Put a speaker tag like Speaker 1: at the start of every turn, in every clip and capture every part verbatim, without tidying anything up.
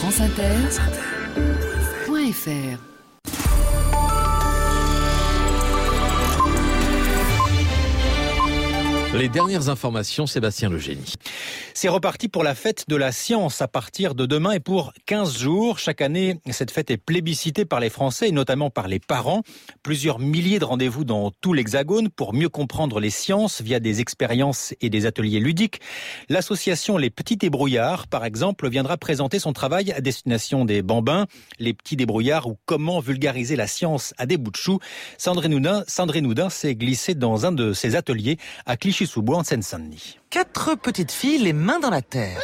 Speaker 1: franceinter point f r.
Speaker 2: Les dernières informations, Sébastien Legénie.
Speaker 3: C'est reparti pour la fête de la science à partir de demain et pour quinze jours. Chaque année, cette fête est plébiscitée par les Français et notamment par les parents. Plusieurs milliers de rendez-vous dans tout l'Hexagone pour mieux comprendre les sciences via des expériences et des ateliers ludiques. L'association Les Petits Débrouillards, par exemple, viendra présenter son travail à destination des bambins. Les Petits Débrouillards ou comment vulgariser la science à des bouts de chou. Sandrine Houdin, Sandrine Houdin s'est glissée dans un de ses ateliers à Clichy-sous-Bois en Seine-Saint-Denis.
Speaker 4: Quatre petites filles, les mains dans la terre.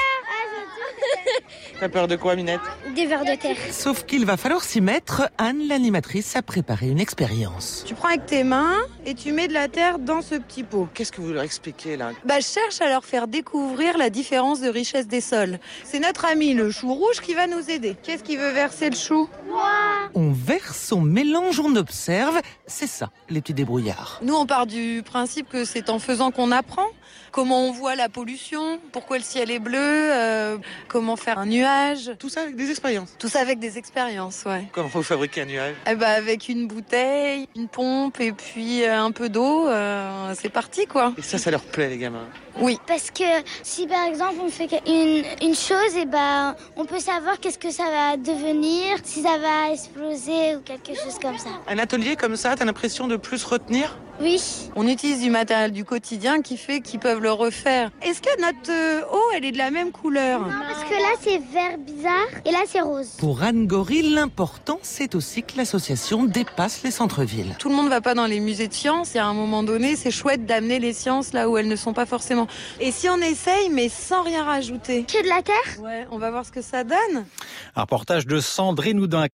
Speaker 5: T'as peur de quoi, Minette?
Speaker 6: Des vers de terre.
Speaker 4: Sauf qu'il va falloir s'y mettre. Anne, l'animatrice, a préparé une expérience.
Speaker 7: Tu prends avec tes mains et tu mets de la terre dans ce petit pot.
Speaker 5: Qu'est-ce que vous leur expliquez, là?
Speaker 7: Bah, je cherche à leur faire découvrir la différence de richesse des sols. C'est notre ami, le chou rouge, qui va nous aider. Qu'est-ce qui veut verser le chou?
Speaker 4: On verse, on mélange, on observe. C'est ça, les petits débrouillards.
Speaker 7: Nous, on part du principe que c'est en faisant qu'on apprend. Comment on voit la pollution, pourquoi le ciel est bleu, euh, comment faire un nuage.
Speaker 5: Tout ça avec des expériences.
Speaker 7: Tout ça avec des expériences, ouais.
Speaker 5: Comment vous fabriquez un nuage?
Speaker 7: Eh ben, avec une bouteille, une pompe et puis euh, un peu d'eau, euh, c'est parti quoi.
Speaker 5: Et ça, ça leur plaît, les gamins?
Speaker 7: Oui.
Speaker 6: Parce que si par exemple on fait une, une chose, et ben on peut savoir qu'est-ce que ça va devenir, si ça va exploser ou quelque chose comme ça.
Speaker 5: Un atelier comme ça, t'as l'impression de plus retenir?
Speaker 6: Oui.
Speaker 7: On utilise du matériel du quotidien qui fait qu'ils peuvent le refaire. Est-ce que notre euh, eau, elle est de la même couleur?
Speaker 6: Non, parce que là c'est vert bizarre et là c'est rose.
Speaker 4: Pour Anne Gorille, l'important, c'est aussi que l'association dépasse les centres-villes.
Speaker 7: Tout le monde ne va pas dans les musées de sciences et à un moment donné, c'est chouette d'amener les sciences là où elles ne sont pas forcément. Et si on essaye, mais sans rien rajouter?
Speaker 6: Que de la terre?
Speaker 7: Ouais, on va voir ce que ça donne.
Speaker 3: Un reportage de Sandrine Houdin.